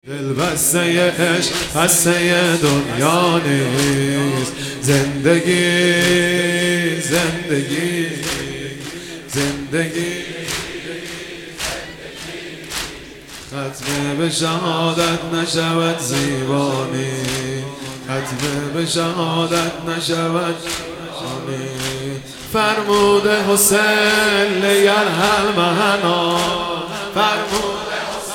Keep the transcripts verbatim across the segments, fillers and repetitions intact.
دل بسته عشق بسته دنیا نیست. زندگی زندگی زندگی ختم به شهادت نشود زیبانی، ختم به شهادت نشود زیبانی. فرموده حسین لیرحل مهنا، فرموده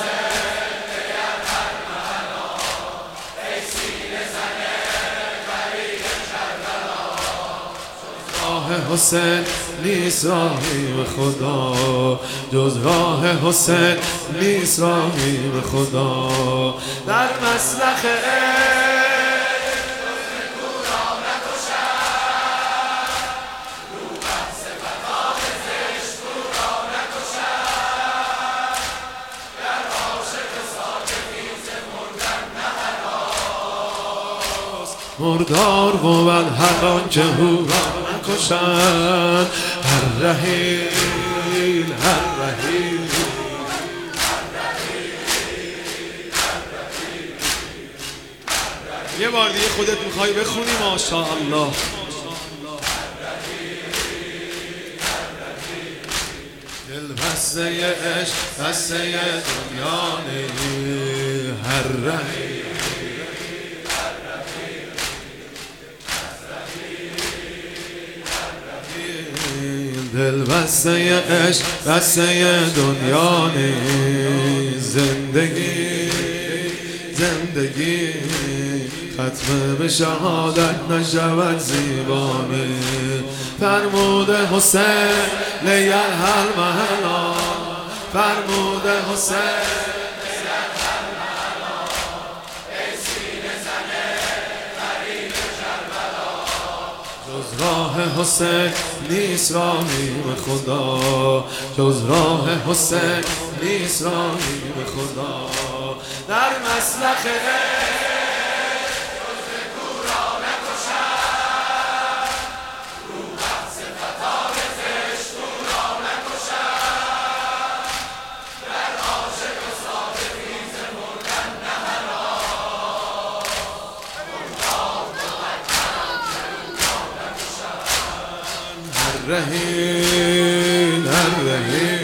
حسین نیست راهی به خدا، جز راه حسین نیست راهی به خدا. در مسلخ مردار بود هر آنچه هورا نکشند. هر رحیل هر رحیل یه بار دیگه خودت میخوای بخونی ماشاءالله. دل بسته عشق بسته دنیا نیست. هر رحیل دل بسته عشق بسته دنیا نیست. زندگی زندگی ختم به شهادت نشود زیبانی. فرموده حسین لیرحل مهنا، فرموده حسین جز راه حسین نیست راهی به خدا، جز راه حسین نیست راهی به خدا. در مسلخ جز کورا نکشد، رو بحث فتای زشت کورا نکشد. در عاشق و صادقی ز مردن نه هراس، مردار بود هر رحیل هر رحیل